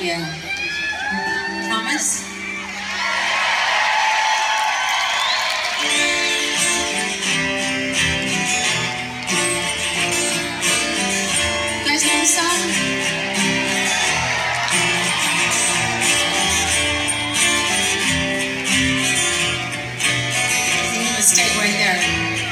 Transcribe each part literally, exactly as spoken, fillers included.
Yeah. Promise? You guys know the song? You have a mistake right there.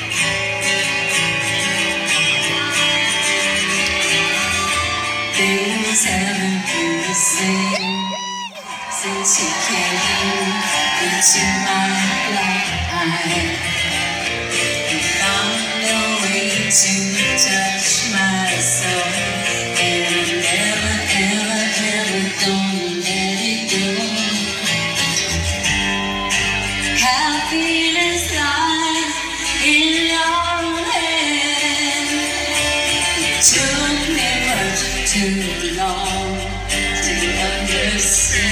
Things haven't been the same since you came into my life. You found a way to touch my soul, and I'm never, ever, ever gonna let it go. Happiness lies in your hand. It took me much too long to understand.